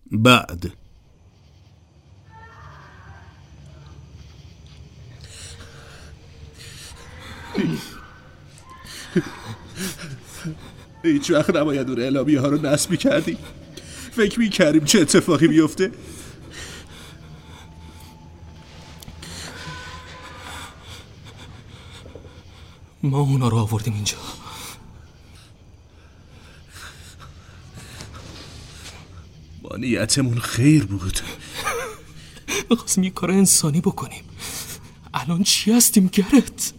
بعد هیچ وقت نباید اون اعلامیه ها رو نصب کردیم. فکر می‌کردیم چه اتفاقی بیفته. ما اونا رو آوردیم اینجا. با نیتمون خیر بود. می‌خواستیم یه کار انسانی بکنیم. الان چی هستیم گرت؟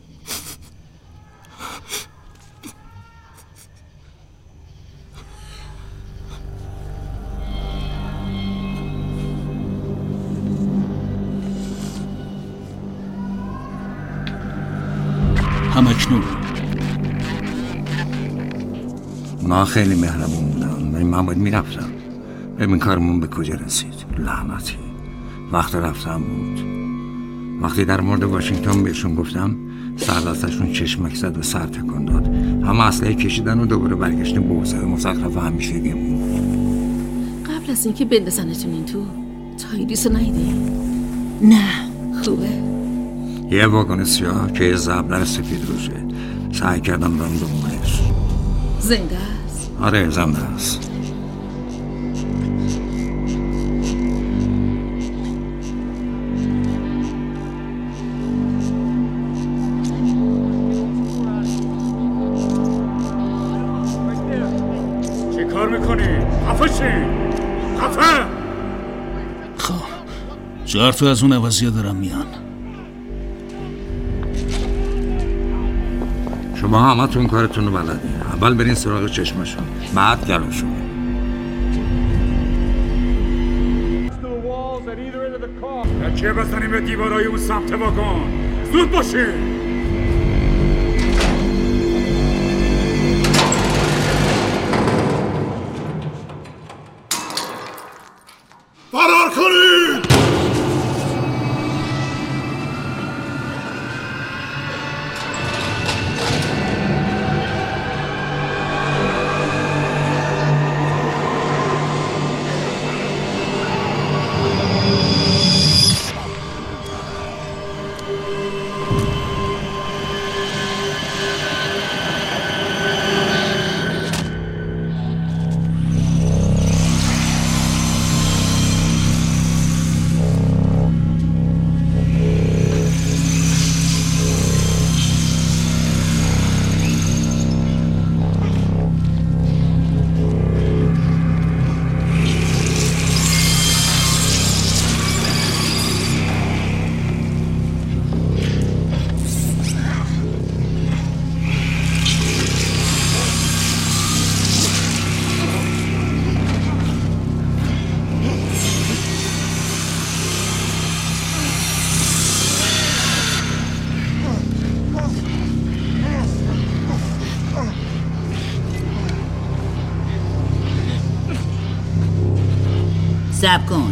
همکنون ما خیلی مهربون بودن ولی من باید میرفتم. ببین کارمون به کجا رسید. لعنتی وقت رفتم بود. وقتی در مورد واشنگتن بهشون گفتم سردستشون چشمک زد و سر تکان داد. همه اسلحه کشیدن و دوباره برگشتیم به حوزه مزخرف همیشگیمون. قبل از اینکه بندازنتون این تو تایریس رو ندیدی؟ نه. خوبه؟ یه واگن سیاه که یه زبدر سفید روشه. سعی کردم برم دنبالش. زنده است؟ آره زنده است. چه کار میکنی؟ خفه شی! خفه! خب 4 تا از اون عوضی‌ها دارن میان. شما همتون کارتون رو بلدین. اول برین سراغ چشمشون بعد گلوشون. تکیه بزنیم به دیوارای اون سمت واگن. زود باشین. فرار کنید! صبر کن.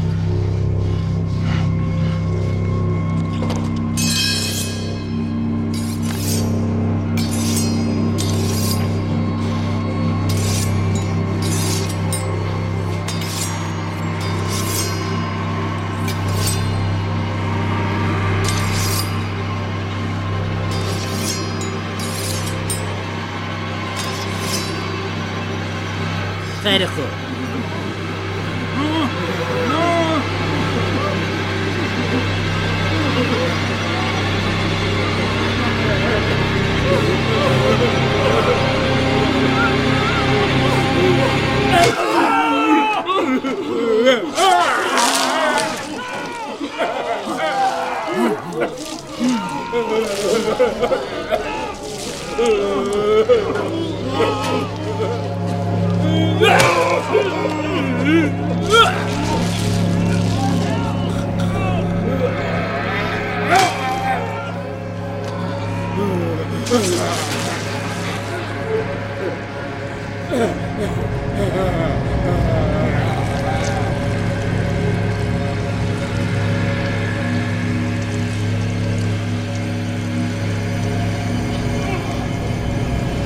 خیلی خوب.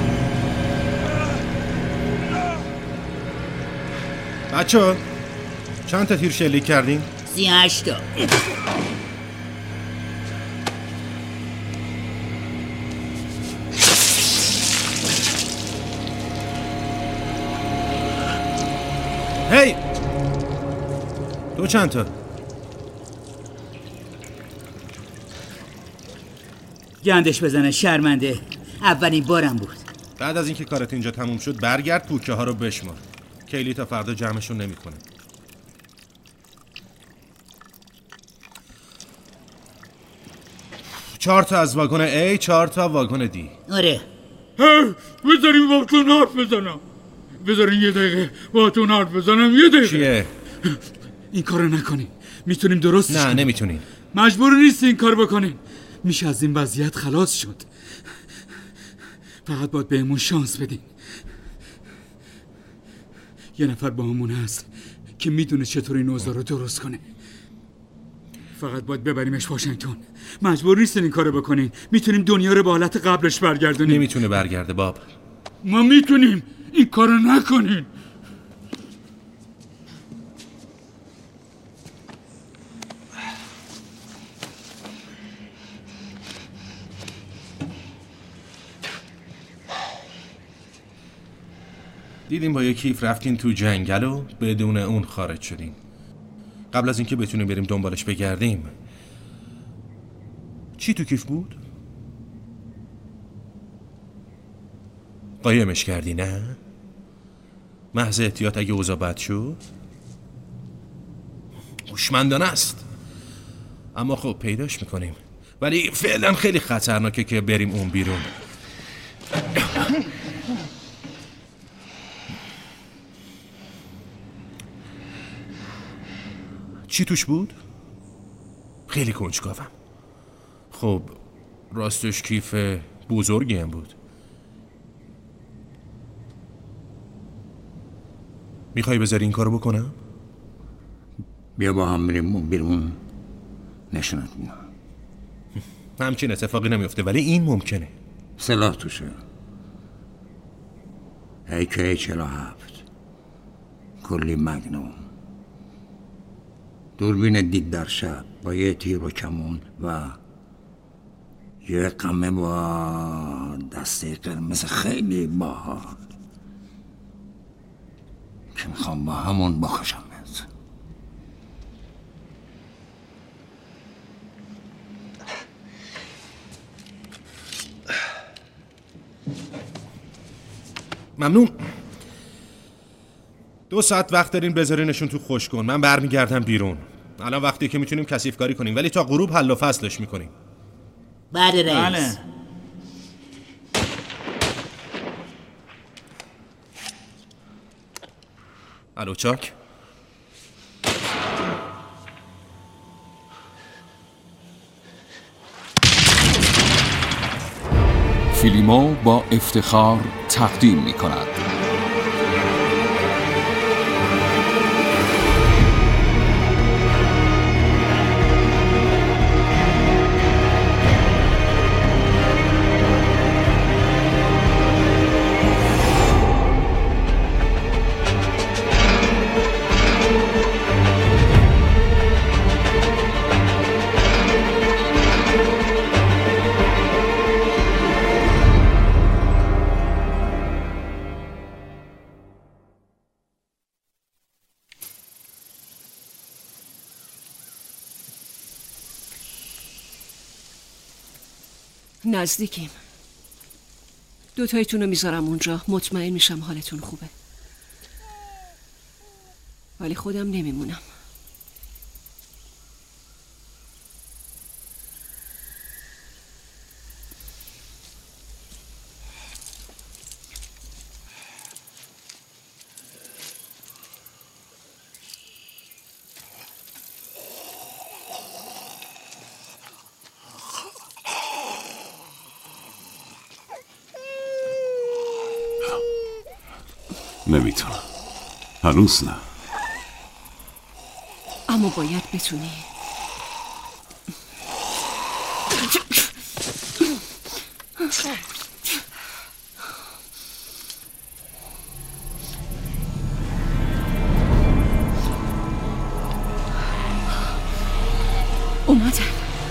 بچه‌ها چند تا تیر شلیک کردین؟ 38 تا. هی! تو چند تا؟ گندش بزنه شرمنده. اولین بارم بود. بعد از اینکه کارت اینجا تموم شد برگرد پوکه ها رو بشمار. کیلی تا فردا جمعشون نمیکنه. 4 تا از واگن A، 4 تا واگن D. آره. بذاریم با تون حرف بزنم. بذارین یه دقیقه با تون حرف بزنم. یه دقیقه. چیه؟ این کارو نکنین. میتونیم درستش نه کنیم. نمیتونین. مجبور نیست این کار بکنین. میشه از این وضعیت خلاص شد. فقط باید بهمون شانس بدین. یه نفر با همون هست که میدونه چطور این اوضاع رو درست کنه. فقط باید ببریمش واشنگتن. مجبور نیستین این کارو بکنین. میتونیم دنیا رو به حالت قبلش برگردونیم. نمیتونه برگرده باب. ما میتونیم. این کارو نکنین. دیدیم با یه کیف رفتین تو جنگل و بدون اون خارج شدیم. قبل از اینکه بتونیم بریم دنبالش بگردیم. چی تو کیف بود؟ قایمش کردی نه؟ محض احتیاط اگه اوضاع بد شد؟ هوشمندانه است. اما خب پیداش میکنیم. ولی فعلا خیلی خطرناکه که بریم اون بیرون. چی توش بود؟ خیلی کنجکاوم. خب راستش کیف بزرگی هم بود. میخوای بذاری این کارو بکنم؟ بیا با هم بریم بیرون نشونت میدم. همچین اتفاقی نمیفته ولی این ممکنه. سلاح توشه. AK-47 کلی مگنوم، دوربین دید در شب با یه تیر و کمون و یه قمه با دسته قرمز خیلی باحال که میخوام با همون بکشمت. ممنون. 2 ساعت وقت دارین بذارینشون تو خشک کن. من برمیگردم بیرون. الان وقتی که میتونیم کثیف کاری کنیم ولی تا غروب حل و فصلش میکنیم. بله رئیس. الو چاک. فیلیمو با افتخار تقدیم می‌کند. نزدیکیم. 2 تایتون رو میذارم اونجا. مطمئن میشم حالتون خوبه. ولی خودم نمیمونم. نمیتونم. هنوز نه. اما باید بتونی. اومدن.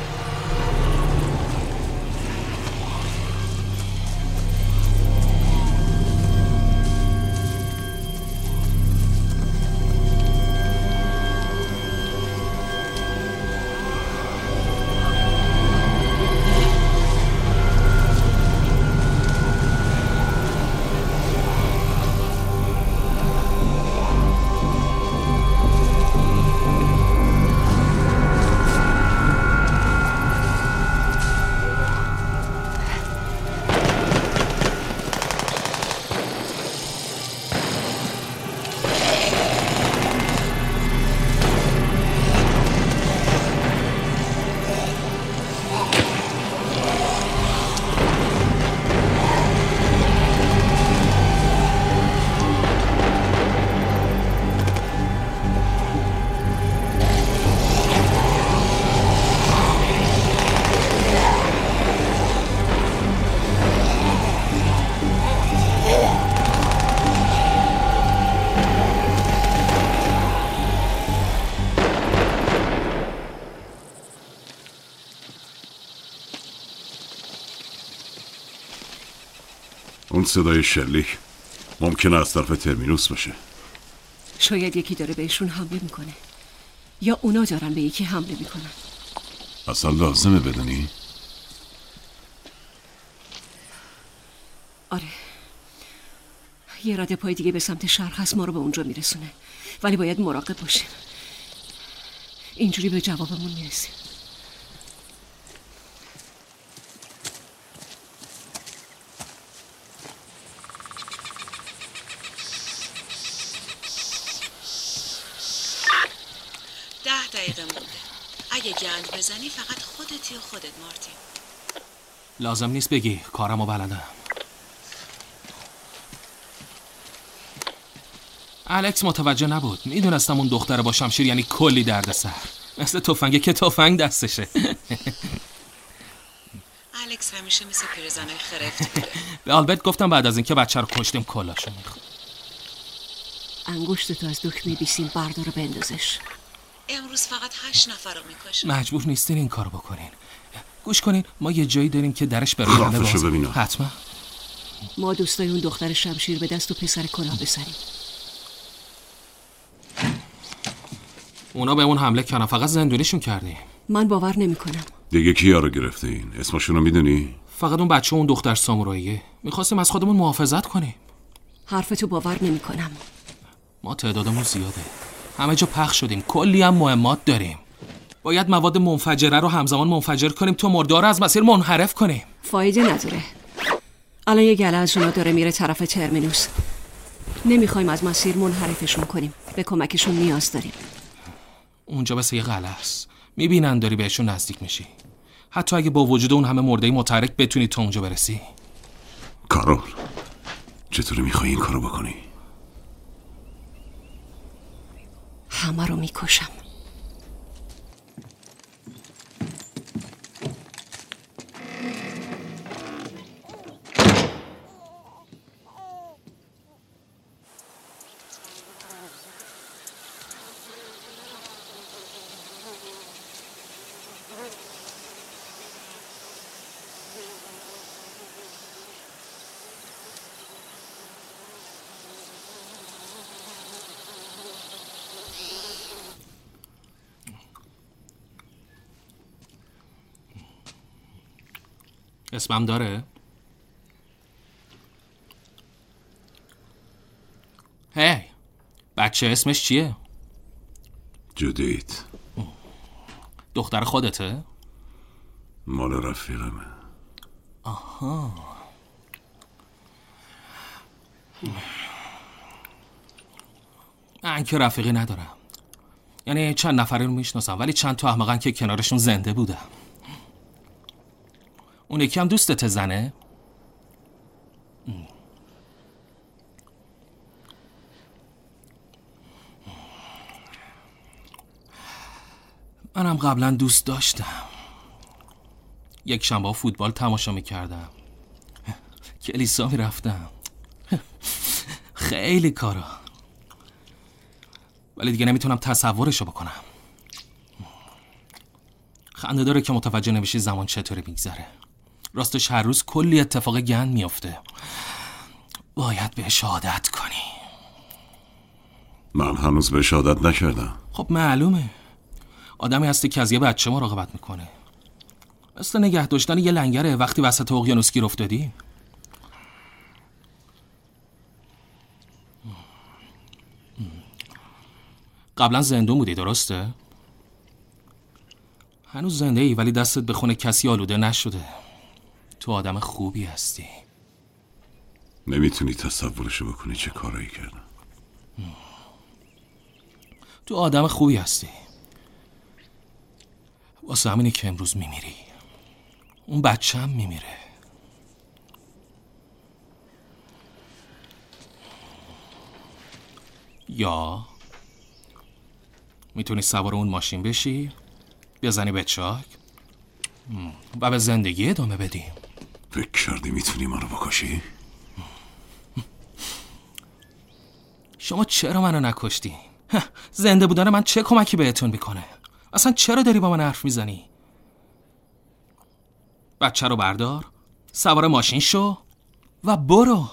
اون صدای شلیک ممکنه از طرف ترمینوس باشه. شاید یکی داره بهشون حمله میکنه یا اونا دارن به یکی حمله میکنن. اصلا لازمه بدونی؟ آره، یه رده پای دیگه به سمت شرق هست، ما رو به اونجا میرسونه، ولی باید مراقب باشیم، اینجوری به جوابمون میرسیم. اگه گند بزنی فقط خودتی و خودت مارتین. لازم نیست بگی، کارمو بلدم. الکس متوجه نبود. میدونستم اون دختره با شمشیر یعنی کلی دردسر، مثل تفنگه که تفنگ دستشه. الکس همیشه مثل پیرزنای خرفت بوده. به آلبرت گفتم بعد از اینکه بچه رو کشتیم کلاشو میخواد. انگشتتو از دکمه بیسیم بردار بندازش. امروز فقط 8 نفر رو میکشن. مجبور نیستین این کارو بکنین. گوش کنین، ما یه جایی داریم که درش به روی همه باز. حتما. ما دوستای اون دختر شمشیر به دست و پسر کلاه بسریم. اونا به اون حمله کردن، فقط زندونیشون کردیم. من باور نمیکنم. دیگه کیا رو گرفته این؟ اسمشون رو میدونی؟ فقط اون بچه و اون دختر ساموراییه. میخواستیم از خودمون محافظت کنیم. حرفتو باور نمیکنم. ما تعدادمون زیاده، همه جا پخش شدیم، کلی هم مهمات داریم. باید مواد منفجره رو همزمان منفجر کنیم تا مردار رو از مسیر منحرف کنیم. فایده نداره. الان یه گله از اونا داره میره طرف ترمینوس. نمیخوایم از مسیر منحرفشون کنیم. به کمکشون نیاز داریم. اونجا بس یه قلعه است. میبینن داری بهشون نزدیک میشی. حتی اگه با وجود اون همه مرده متحرک بتونی تا اونجا برسی. کارول، چطوری میخوای این کارو بکنی؟ همه رو میکشم. اسمم داره؟ هی بچه اسمش چیه؟ جودیت. دختر خودته؟ مال رفیقمه. آها. من که رفیقی ندارم، یعنی چند نفری رو میشناسم ولی چند تا احمقن که کنارشون زنده بودم. اون یکی هم دوستت زنه؟ منم قبلا دوست داشتم. یک شنبه فوتبال تماشا میکردم، کلیسا میرفتم، خیلی کارا، ولی دیگه نمیتونم تصورشو بکنم. خنده داره که متوجه نمیشی زمان چطوری میگذره. راستش هر روز کلی اتفاق گند میفته. باید بهش عادت کنی. من هنوز بهش عادت نکردم. خب معلومه. آدمی هستی که از یه بچه مراقبت میکنه. مثل نگه داشتن یه لنگره وقتی وسط اقیانوس گیر افتادی. قبلا زندون بودی درسته؟ هنوز زنده ای ولی دستت به خون کسی آلوده نشده. تو آدم خوبی هستی. نمیتونی تصورشو بکنی چه کارایی کردم. تو آدم خوبی هستی. واسه همینی که امروز میمیری. اون بچه هم میمیره. یا میتونی سوار اون ماشین بشی، بزنی به چاک و به زندگی ادامه بدی. فکر کردی میتونی منو بکشی؟ شما چرا منو نکشتی؟ زنده بودن من چه کمکی بهتون میکنه؟ اصلا چرا داری با من حرف میزنی؟ بچه رو بردار، سوار ماشین شو و برو.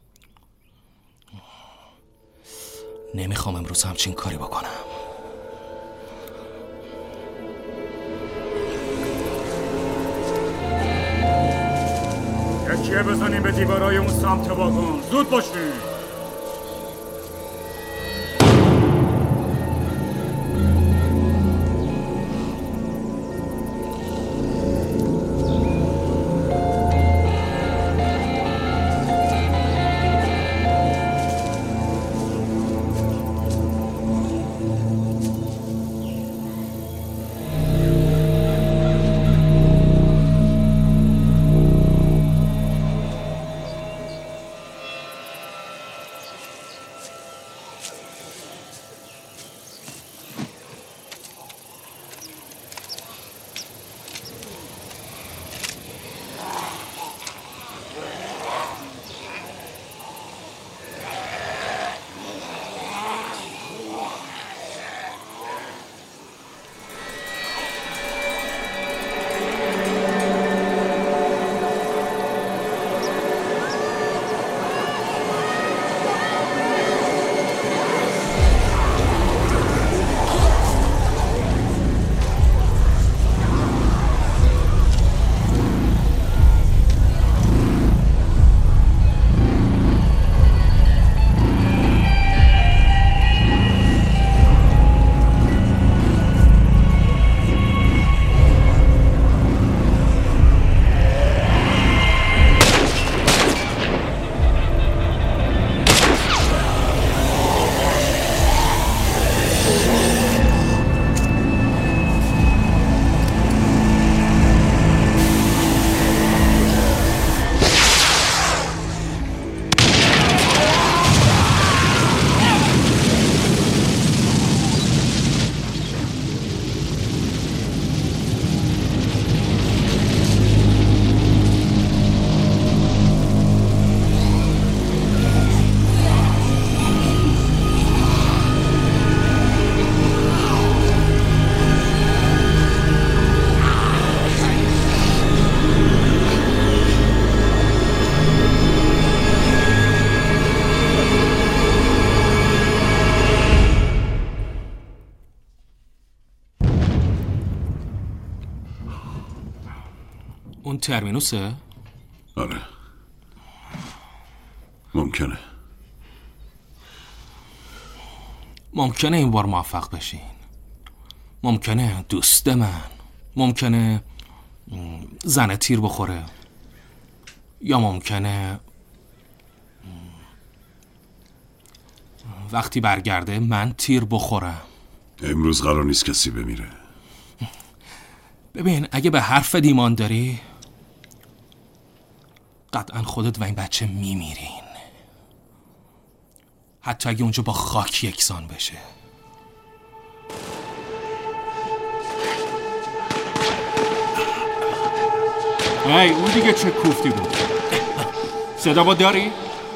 نمیخوام امروز همچین کاری بکنم. یکیه بزنیم به دیوارای اون سمت واگن. زود باشیم. اون ترمینوسه؟ آره ممکنه این بار موفق بشین. ممکنه دوست من، ممکنه زنه تیر بخوره، یا ممکنه وقتی برگرده من تیر بخورم. امروز قرار نیست کسی بمیره. ببین اگه به حرف ایمان داری قطعا خودت و این بچه میمیرین، حتی اگه اونجا با خاک یکسان بشه. هی اون دیگه چه کوفتی بود؟ صدا با داری؟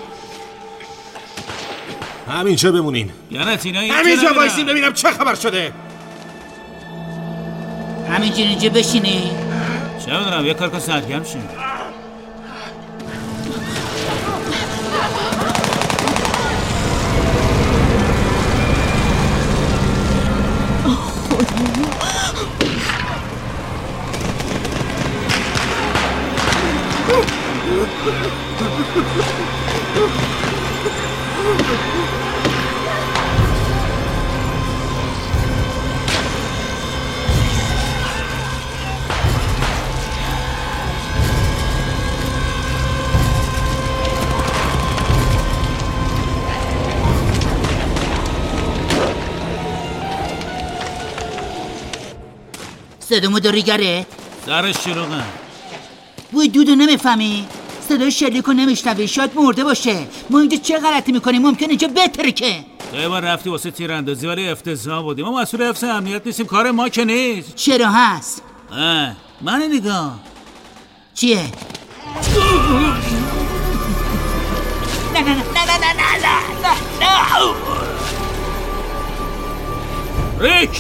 همینجا بمونین. یعنی اینا همینجا وایسین ببینم چه خبر شده. همینجوری اینجا بشینی؟ چه میدونم یه کار که سرگرم شیم. صدامو داری گره؟ سرش شروغن. بوی دودو نمیفهمی؟ صدای شلیکو نمیشنوی، شاید مرده باشه. ما اینجا چه غلطی میکنیم؟ ممکن اینجا بترکه. یه بار رفتی واسه تیراندازی ولی افتضاح بودیم. ما مسئول حفظ امنیت نیستیم، کار ما که نیست. چرا هست؟ من نگاه چیه؟ نه نه نه نه نه نه نه نه ریک!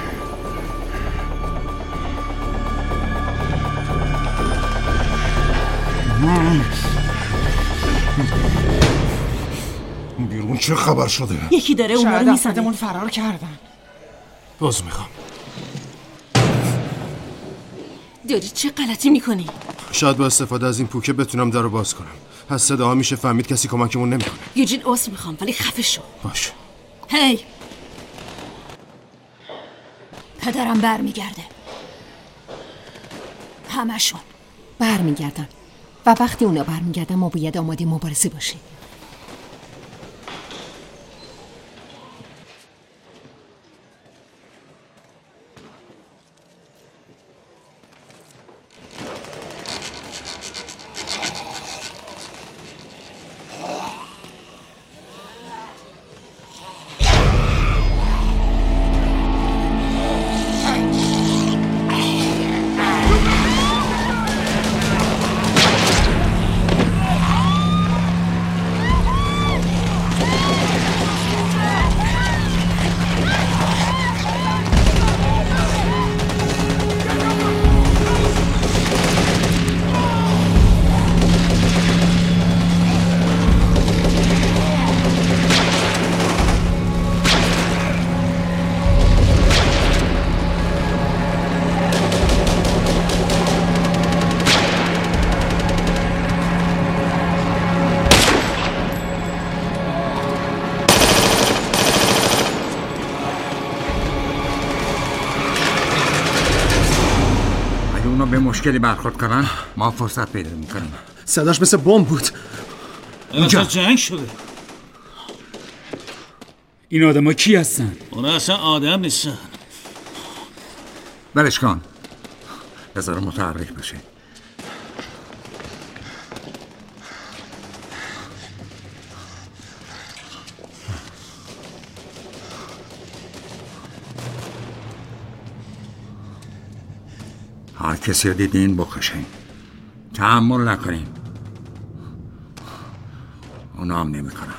بیرون چه خبر شده؟ یکی داره اونا رو میزنه. شاید فرار کردن. باز میخوام. داری چه غلطی میکنی؟ شاید با استفاده از این پوکه بتونم در رو باز کنم. از صداها میشه فهمید کسی کمکمون نمیکنه. یوجین عذر میخوام ولی خفه شو. باش. هی پدرم برمیگرده. همشون برمیگردن و وقتی اونا برمیگردن ما باید آماده مبارزه باشیم. به مشکلی برخورد کنن ما فرصت پیدا میکنیم. صداش مثل بمب بود. اونجا جنگ شده. این آدم ها کی هستن؟ اونا اصلا آدم نیستن. برش کن. بذار متحرک بشه. هر کسی رو دیدین بکشین. تحمل نکنین. اونا هم نمی کنن.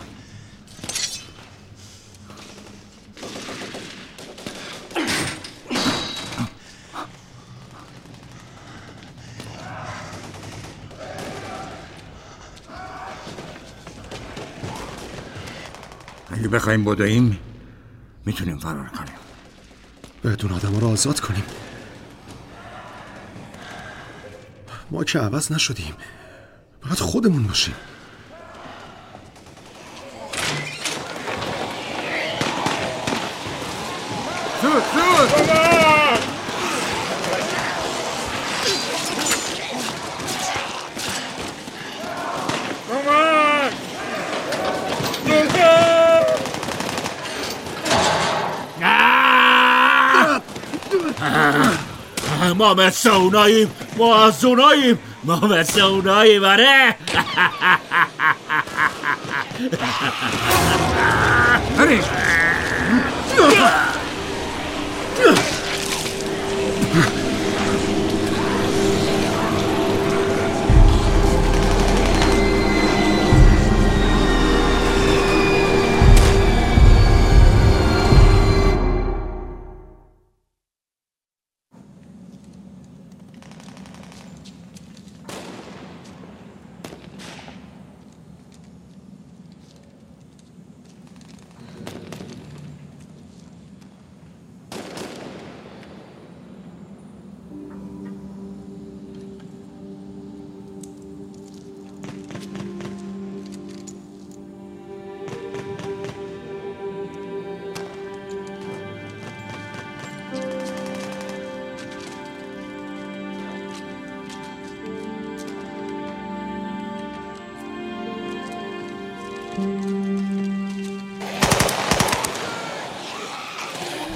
اگه بخوایم بدویم میتونیم فرار کنیم. بهتون آدم رو آزاد کنیم. ما که عوض نشدیم. باید خودمون باشیم. زود زود ما مثل اوناییم. ما از اوناییم. ما مثل اوناییم. آره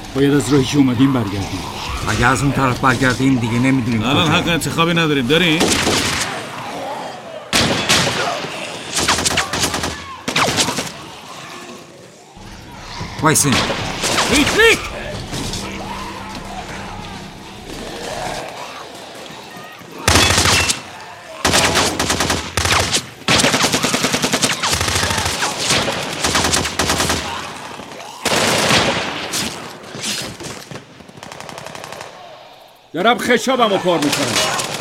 باید از راهی که اومدیم برگردیم. اگه از اون طرف برگردیم دیگه نمیدونیم الان حق انتخابی نداریم. داریم؟ وایسین. ریک دارم خشابم رو پر میکنم.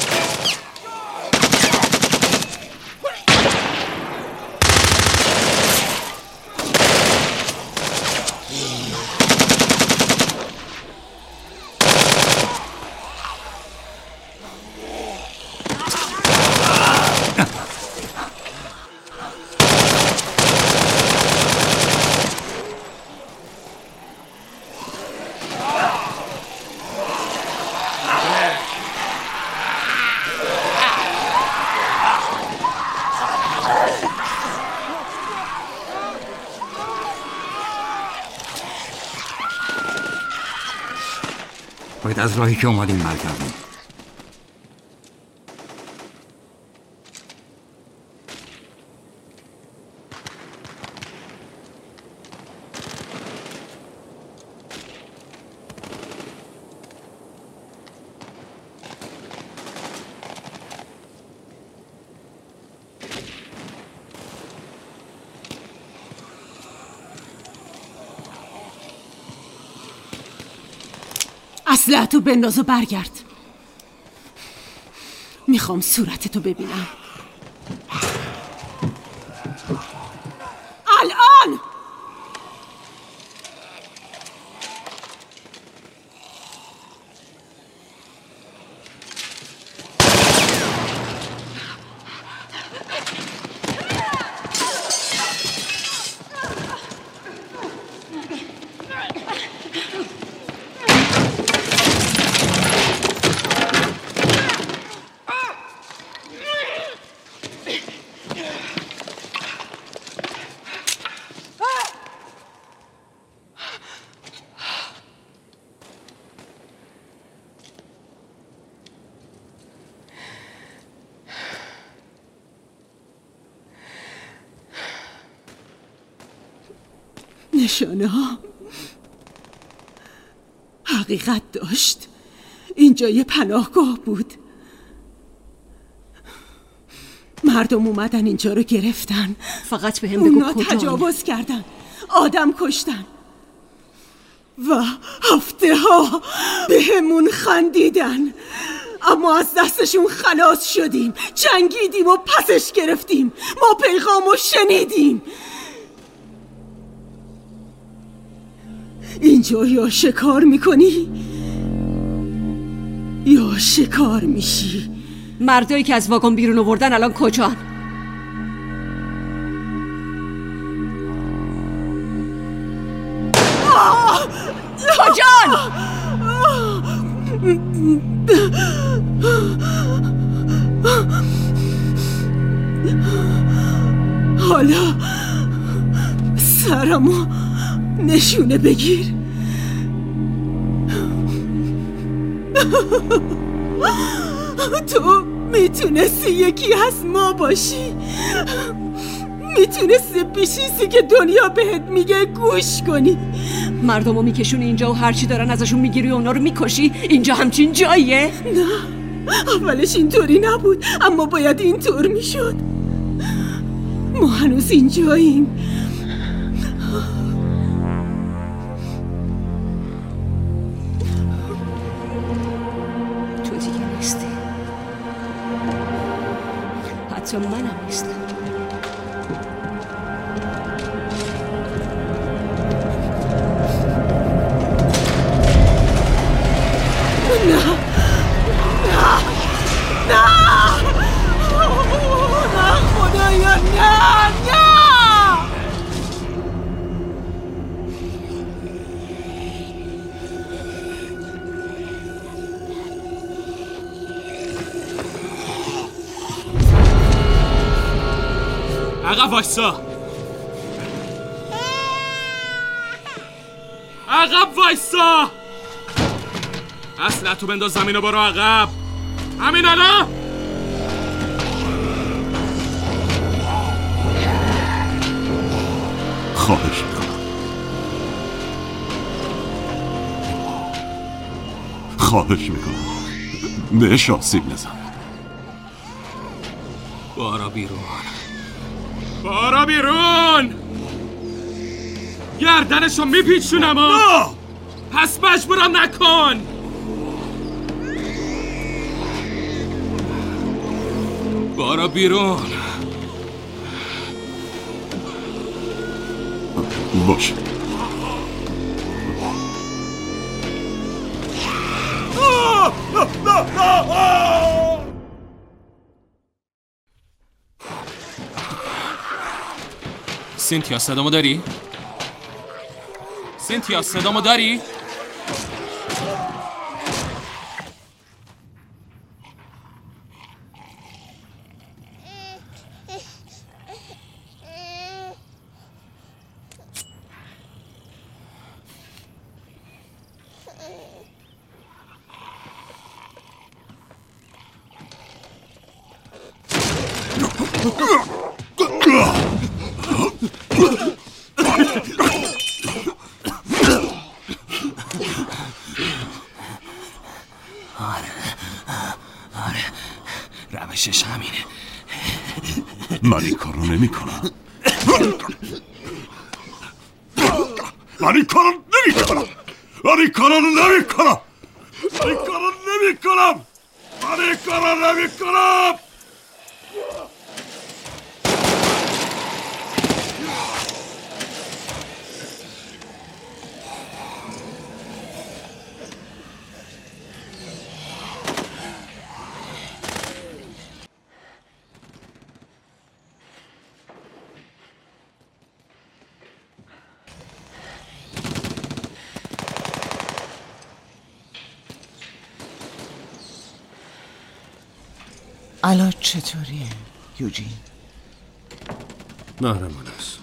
باید از راهی که اومدیم برگردیم. اسلحه‌تو بنداز و برگرد. میخوام صورتتو ببینم. الان نشانه ها حقیقت داشت. اینجا یه پناهگاه بود. مردم اومدن اینجا رو گرفتن. فقط به هم بگو اونا کجا تجاوز کردن، آدم کشتن و هفته ها به همون خندیدن، اما از دستشون خلاص شدیم. جنگیدیم و پسش گرفتیم. ما پیغامو شنیدیم. اینجا یا شکار میکنی یا شکار میشی. مردایی که از واگن بیرون آوردن الان کجان؟ کجان؟ حالا سرمو نشونه بگیر. تو میتونستی یکی از ما باشی. میتونستی بیشیستی که دنیا بهت میگه گوش کنی. مردمو میکشونی اینجا و هرچی دارن ازشون میگیری و اونا رو میکشی. اینجا همچین جاییه؟ نه، اولش اینطوری نبود، اما باید اینطور میشد. ما هنوز اینجاییم. تو دیگه نیستی. حتی منم نیستم. خدایا نه. عقب وایسا. عقب وایسا. اسلحه‌تو بنداز زمین و برو عقب. همین حالا. خواهش میکنم. خواهش میکنم بهش آسیب نزن. بارا بیرون. بارا بیرون. گردنشو میپیچونم. نه پس مجبورم نکن. بارا بیرون. باشه. سینتیا صدامو داری؟ سینتیا صدامو داری؟ روشش همینه. من این کارو نمی کنم. من این کارو نمی کنم. من این کارو نمی کنم. من این کارو نمی کنم. من این کارو نمی کنم. الان چطوریه یوجین؟ محرمان است.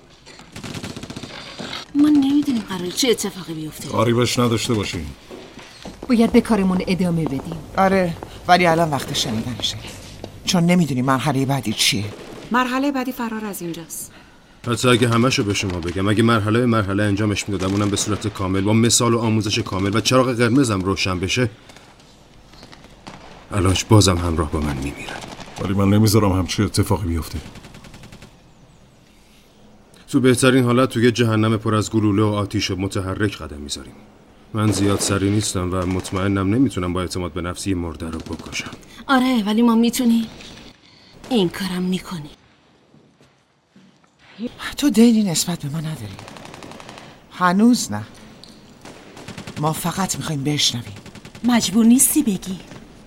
ما نمیدونیم قراره چه اتفاقی بیفته. کاری بهش نداشته باشیم. باید به کارمون ادامه بدیم. آره ولی الان وقت شنیدنشه، چون نمیدونیم مرحله بعدی چیه. مرحله بعدی فرار از اینجاست. حتی اگه همشو به شما بگم، اگه مرحله انجامش میدادم، اونم به صورت کامل با مثال و آموزش کامل و چراغ قرمزم روشن بشه، الانش بازم همراه با من میمیرن. ولی من نمیذارم همچین اتفاقی بیفته. تو بهترین حالت توی جهنم پر از گلوله و آتیش و متحرک قدم میذاریم. من زیاد سری نیستم و مطمئنم نمیتونم با اعتماد به نفسی مرده رو بکشم. آره ولی ما میتونیم این کارم میکنیم. تو دینی نسبت به ما نداری. هنوز نه. ما فقط میخوایم بشنویم. مجبور نیستی بگی.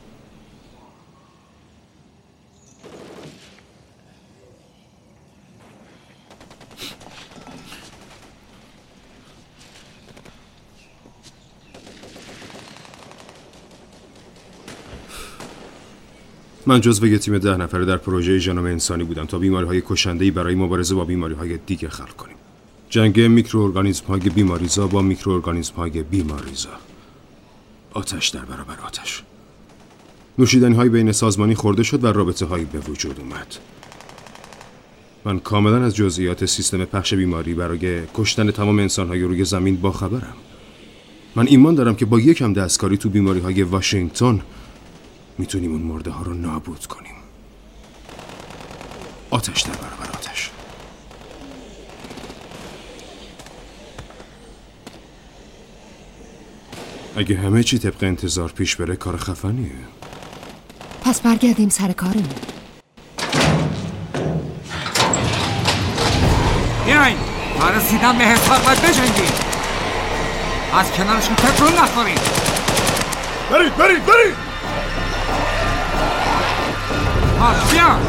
من جزو یه تیم 10 نفره در پروژه ژنوم انسانی بودم تا بیماری‌های کشنده‌ای برای مبارزه با بیماری‌های دیگه خلق کنیم. جنگ میکروارگانیسم‌های بیماریزا با میکروارگانیسم‌های بیماریزا. آتش در برابر آتش. نوشیدنی‌های بین سازمانی خورده شد و رابطه‌هایی به وجود اومد. من کاملا از جزئیات سیستم پخش بیماری برای کشتن تمام انسان‌های روی زمین باخبرم. من ایمان دارم که با یکم دستکاری تو بیماری‌های واشنگتن میتونیم اون مرده ها رو نابود کنیم. آتش در برابر آتش. اگه همه چی طبق انتظار پیش بره کار خفنیه. پس برگردیم سر کارمون. بیاین ما رسیدم به حساب باید بجنگیم. از کنارشون تکون نخوریم. برید بیا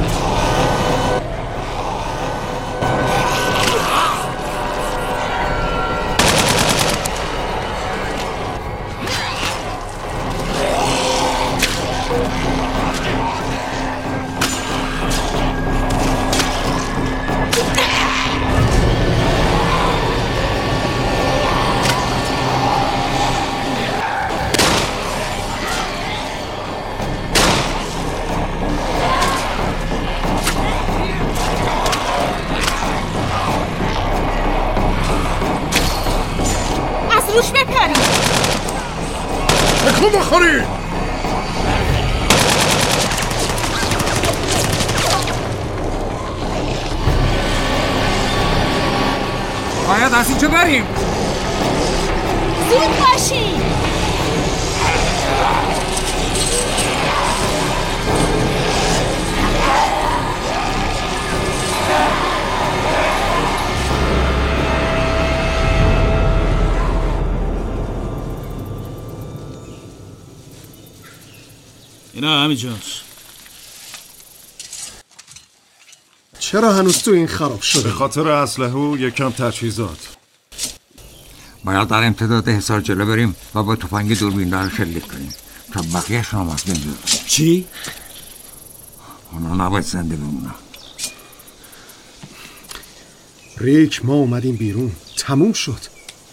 روش بپرید. تکون بخوری. باید از اینجا بریم. زود باشین. اینا همینجاست. چرا هنوز تو این خراب شده؟ به خاطر اسلحه و یکم تجهیزات. باید در امتداد حصار جلو بریم و با تفنگ دوربین رو شلیک کنیم تا بقیه شام از بین ببریم. چی؟ اونا نباید زنده بمونن. ریک، ما اومدیم بیرون، تموم شد.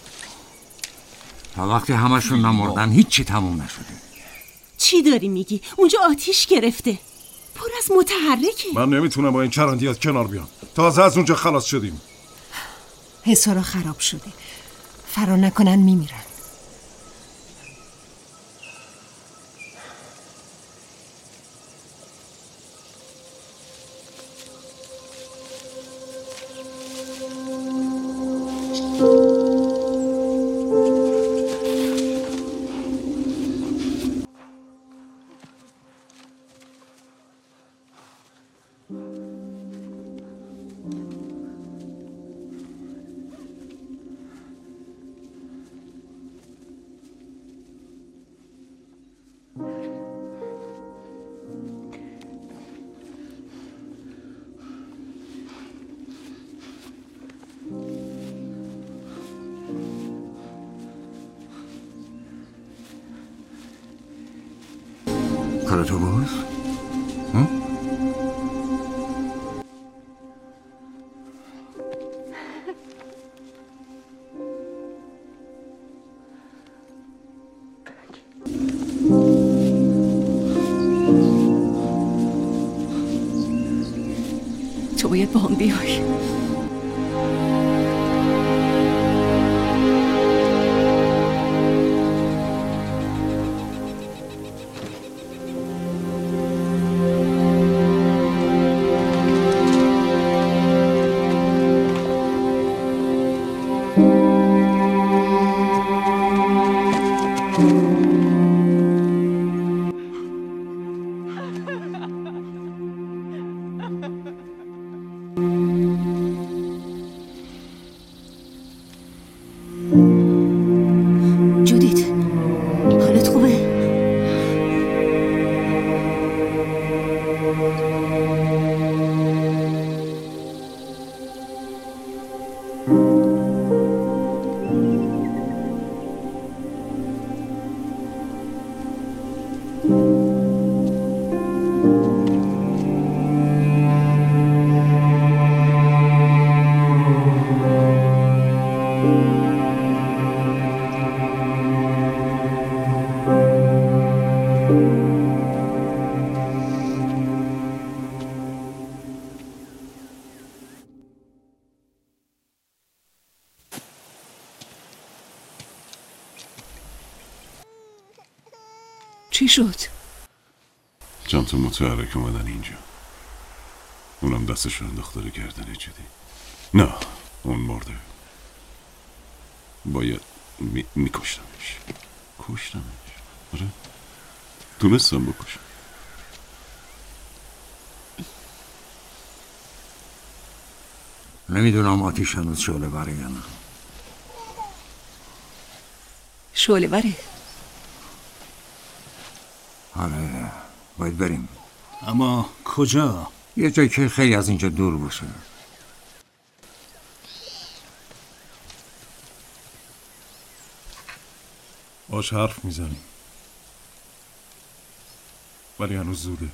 تا وقتی همشون نمردن هیچی تموم نشده. چی داری میگی؟ اونجا آتیش گرفته، پر از متحرکه. من نمیتونم با این چرندیات کنار بیام. تازه از اونجا خلاص شدیم. حصارا خراب شده، فرار نکنن میمیرن. کارتو باز؟ تو باید با هم بیای. چی شد؟ چند تا متحرک اومدن اینجا. اونم دستش رو انداخت داره گردن جدی. نه، اون مرده. باید میکشتمش. کشتمش. آره، تونستم بکشم. نمیدونم آتیش هنوز شعله بره یا نه. شعله بره؟ آره، باید بریم. اما کجا؟ یه جایی که خیلی از اینجا دور باشه. باش حرف میزنیم، ولی هنوز زوده.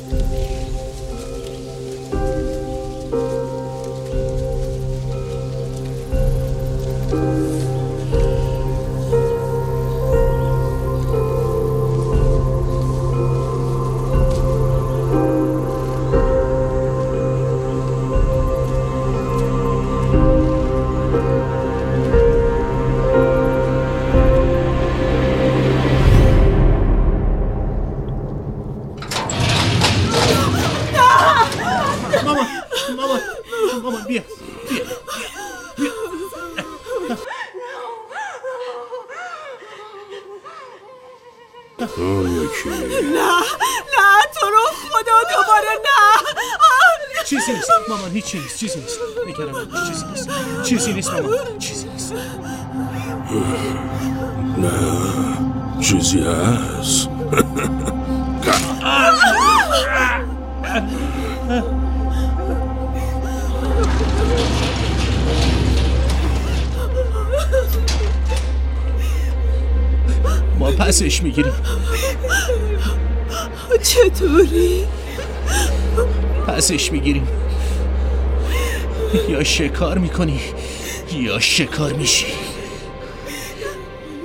مامان بیا اون یکی نه تو رو خدا دوباره نه. چیزی نیست مامان، هیچ چیزی نیست نگران چیزی نیست مامان، چیزی نیست. نه چیزی هست. ما پسش میگیریم. چطوری؟ پسش میگیریم. یا شکار میکنی یا شکار میشی.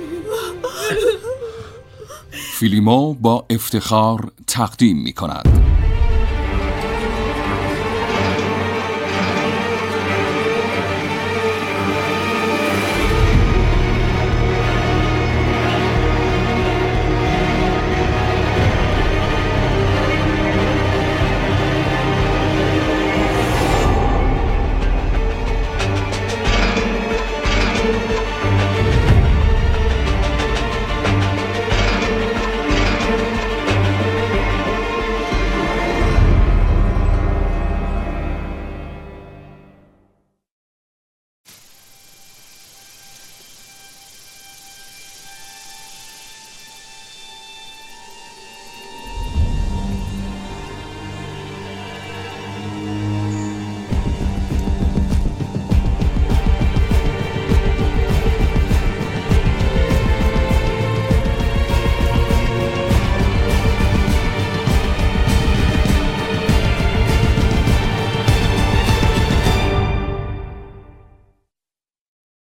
فیلیمو با افتخار تقدیم میکند